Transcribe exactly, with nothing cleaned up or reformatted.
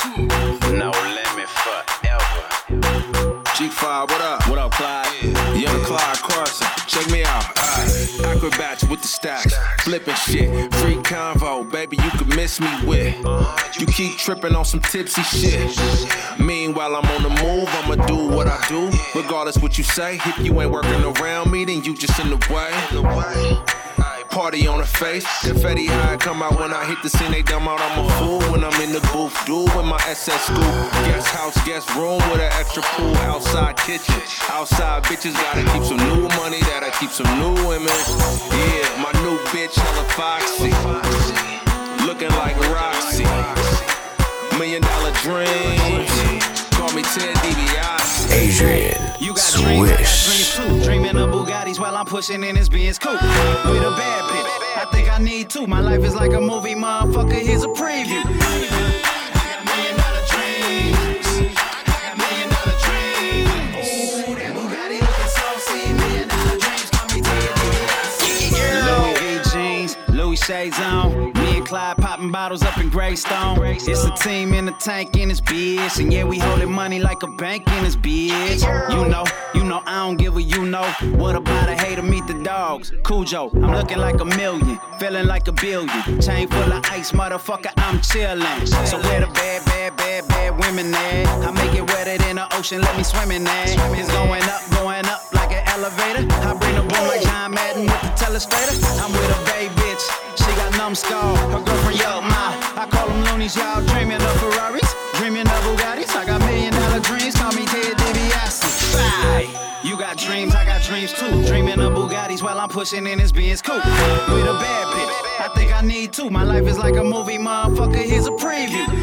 No limit forever. G five, what up? What up, Clyde? Yeah. Young Clyde Carson. Check me out. Right. Acrobats with the stacks. Flipping shit. Free convo, baby, you could miss me with. You keep tripping on some tipsy shit. Meanwhile, I'm on the move, I'ma do what I do. Regardless what you say, if you ain't working around me, then you just in the way. Party on the face, confetti high come out when I hit the scene. They dumb out, I'm a fool when I'm in the booth. Dude with my S S scoop, guest house, guest room with an extra pool, outside kitchen, outside bitches. Gotta keep some new money, gotta keep some new women. Yeah, my new bitch hella foxy, looking like Roxy. Million dollar dreams, call me Ted DiBiase. Adrian You got Swish. dreams, I got dreams too. Dreaming of Bugattis while I'm pushing in this Benz coupe. With a bad bitch, I think I need two. My life is like a movie, motherfucker, here's a preview. I got million dollar dreams. I got million dollar dreams. Ooh, that Bugatti looking saucy. Million dollar dreams, call me Ted DiBiase. Louis V jeans, Louis shades on. Me and Clyde popping bottles up in Greystone. It's a team in the tank in this bitch. And yeah, we holding money like a bank in this bitch. You know, you know, I don't give a you know. What about a hater meet the dogs? Cujo, I'm looking like a million, feeling like a billion. Chain full of ice, motherfucker, I'm chillin'. So where the bad, bad, bad, bad women at? I make it wetter than the ocean, let me swim in there. It's going up, going up like an elevator. I bring the boom like John Madden with the telestrator. I'm with a babe bitch, she got numbskull. Her girlfriend yelled my, I call them loonies, y'all dreaming of Ferraris, dreaming of Bugattis. I got million dollar dreams, call me Ted DiBiase. Bye. You got dreams, I got dreams too. Dreaming of Bugattis while I'm pushing in this Benz coupe. With a bad bitch, I think I need two. My life is like a movie, motherfucker, here's a preview.